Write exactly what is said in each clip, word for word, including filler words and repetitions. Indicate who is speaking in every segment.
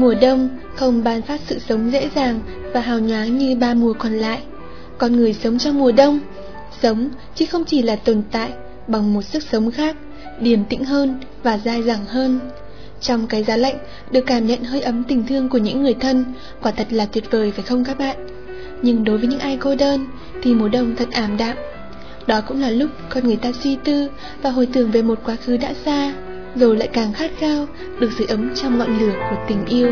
Speaker 1: Mùa đông không ban phát sự sống dễ dàng và hào nhoáng như ba mùa còn lại. Con người sống trong mùa đông, sống chứ không chỉ là tồn tại bằng một sức sống khác, điềm tĩnh hơn và dai dẳng hơn. Trong cái giá lạnh, được cảm nhận hơi ấm tình thương của những người thân, quả thật là tuyệt vời phải không các bạn? Nhưng đối với những ai cô đơn thì mùa đông thật ảm đạm. Đó cũng là lúc con người ta suy tư và hồi tưởng về một quá khứ đã xa, rồi lại càng khát khao được sưởi ấm trong ngọn lửa của tình yêu.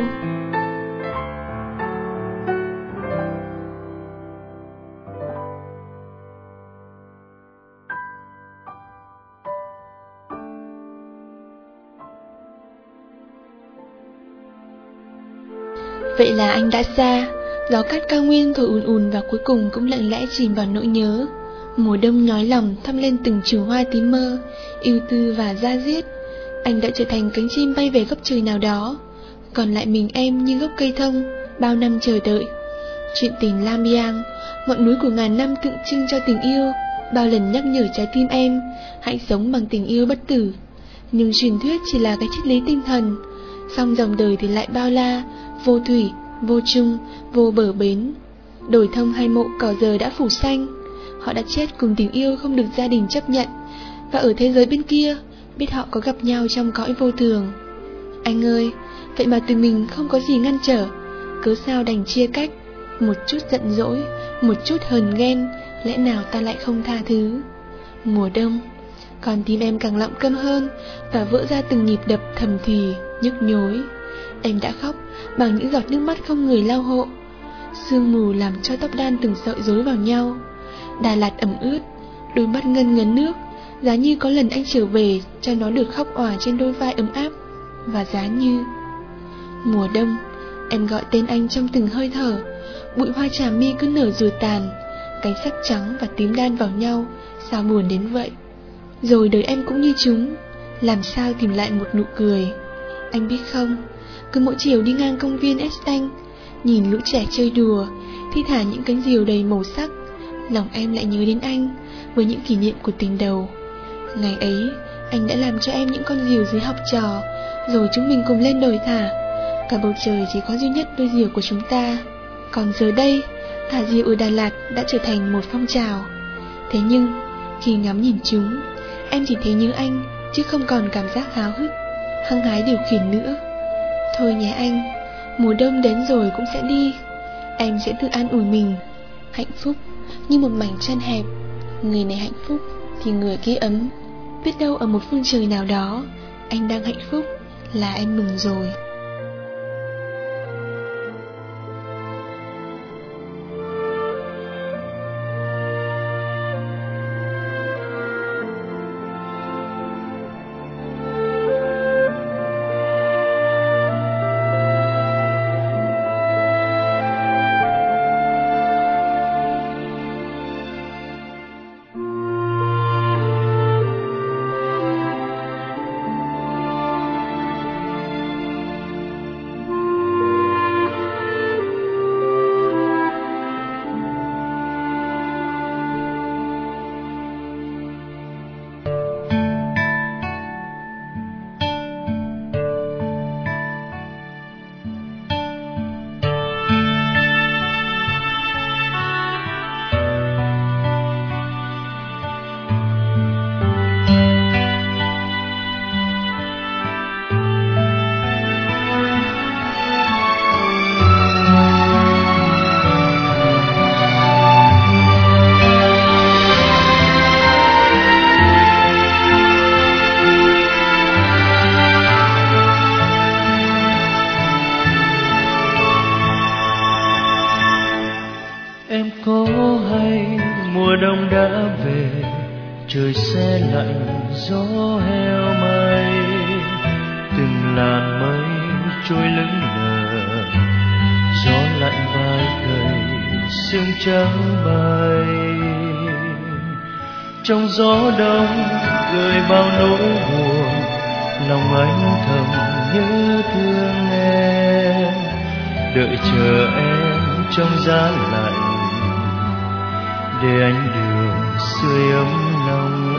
Speaker 1: Vậy là anh đã xa, gió cát cao nguyên thổi ùn ùn và cuối cùng cũng lặng lẽ chìm vào nỗi nhớ. Mùa đông nhói lòng thăm lên từng chùm hoa tím mơ, ưu tư và da diết. Anh đã trở thành cánh chim bay về góc trời nào đó, còn lại mình em như gốc cây thông, bao năm chờ đợi. Chuyện tình Lam Biang, ngọn núi của ngàn năm tượng trưng cho tình yêu, bao lần nhắc nhở trái tim em, hãy sống bằng tình yêu bất tử. Nhưng truyền thuyết chỉ là cái triết lý tinh thần, song dòng đời thì lại bao la, vô thủy, vô chung, vô bờ bến. Đồi thông hay mộ cỏ giờ đã phủ xanh, họ đã chết cùng tình yêu không được gia đình chấp nhận. Và ở thế giới bên kia, biết họ có gặp nhau trong cõi vô thường. Anh ơi, vậy mà tụi mình không có gì ngăn trở, cớ sao đành chia cách? Một chút giận dỗi, một chút hờn ghen, lẽ nào ta lại không tha thứ? Mùa đông, còn tim em càng lặng câm hơn và vỡ ra từng nhịp đập thầm thì, nhức nhối. Em đã khóc bằng những giọt nước mắt không người lau hộ. Sương mù làm cho tóc đan từng sợi rối vào nhau. Đà Lạt ẩm ướt, đôi mắt ngân ngấn nước, giá như có lần anh trở về cho nó được khóc òa trên đôi vai ấm áp. Và giá như mùa đông, em gọi tên anh trong từng hơi thở. Bụi hoa trà mi cứ nở rồi tàn, cánh sắc trắng và tím đan vào nhau, sao buồn đến vậy. Rồi đời em cũng như chúng, làm sao tìm lại một nụ cười. Anh biết không, cứ mỗi chiều đi ngang công viên Estanh, nhìn lũ trẻ chơi đùa, thi thả những cánh diều đầy màu sắc, lòng em lại nhớ đến anh với những kỷ niệm của tình đầu. Ngày ấy, anh đã làm cho em những con diều dưới học trò, rồi chúng mình cùng lên đồi thả. Cả bầu trời chỉ có duy nhất đôi diều của chúng ta. Còn giờ đây, thả diều ở Đà Lạt đã trở thành một phong trào. Thế nhưng, khi ngắm nhìn chúng, em chỉ thấy nhớ anh, chứ không còn cảm giác háo hức, hăng hái điều khiển nữa. Thôi nhé anh, mùa đông đến rồi cũng sẽ đi. Em sẽ tự an ủi mình. Hạnh phúc như một mảnh chân hẹp, người này hạnh phúc thì người kia ấm. Biết đâu ở một phương trời nào đó, anh đang hạnh phúc là em mừng rồi.
Speaker 2: Trời se lạnh, gió heo mây, từng làn mây trôi lững lờ, gió lạnh vai gầy, sương trắng bay. Trong gió đông gợi bao nỗi buồn, lòng anh thầm nhớ thương em, đợi chờ em trong giá lạnh, để anh đường sưởi ấm lòng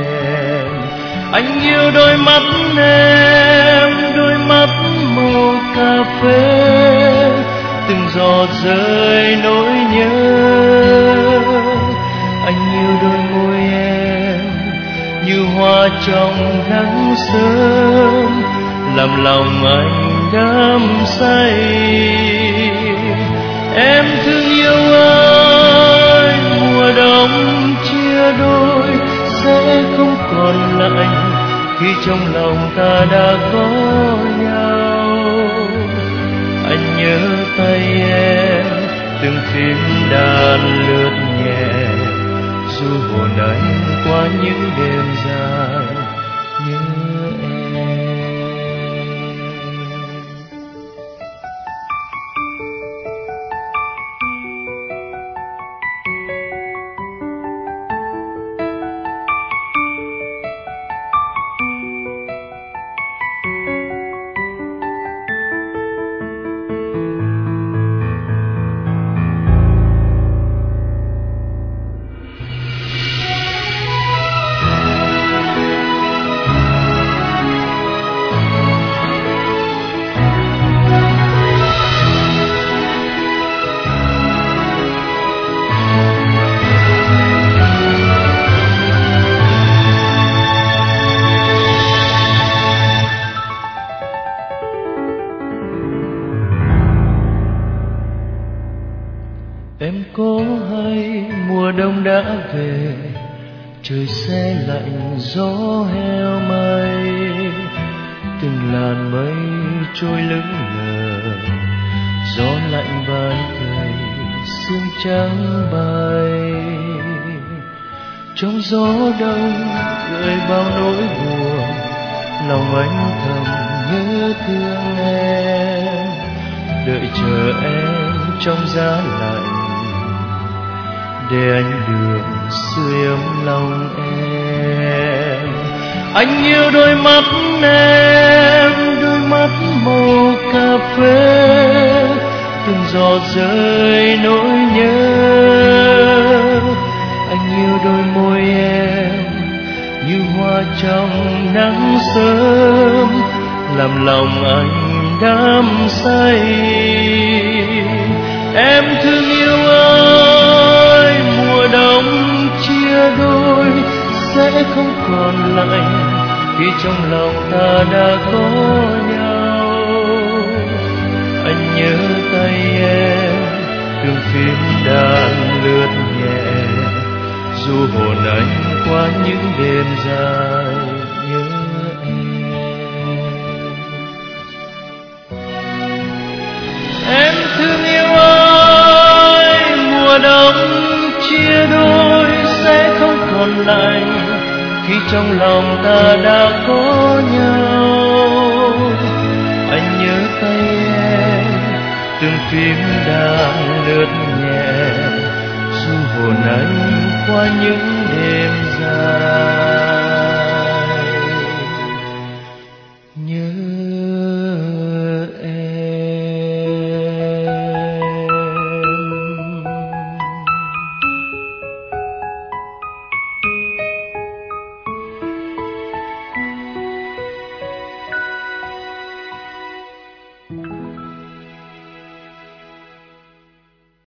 Speaker 2: em. Anh yêu đôi mắt em, đôi mắt màu cà phê, từng giọt rơi nỗi nhớ. Anh yêu đôi môi em như hoa trong nắng sớm, làm lòng anh đắm say. Em thương yêu anh, mùa đông chia đôi sẽ không còn lạnh khi trong lòng ta đã có nhau. Anh nhớ tay em từng phím đàn lướt nhẹ, du hồn anh qua những đêm dài nhớ em. Em có hay mùa đông đã về, trời se lạnh gió heo mây, từng làn mây trôi lững lờ, gió lạnh vai gầy sương trắng bay. Trong gió đông gợi bao nỗi buồn, lòng anh thầm nhớ thương em, đợi chờ em trong giá lạnh để anh được sưởi ấm lòng em. Anh yêu đôi mắt em, đôi mắt màu cà phê, từng giọt rơi nỗi nhớ. Anh yêu đôi môi em như hoa trong nắng sớm, làm lòng anh đắm say. Em thương yêu anh, mùa đông chia đôi sẽ không còn lạnh khi trong lòng ta đã có nhau. Anh nhớ tay em từng phím đàn lướt nhẹ, du hồn anh qua những đêm dài nhớ em. Em thương yêu anh, mùa đông chia đôi sẽ không còn lạnh khi trong lòng ta đã có nhau. Anh nhớ tay em từng phím đàn lướt nhẹ, du hồn anh qua những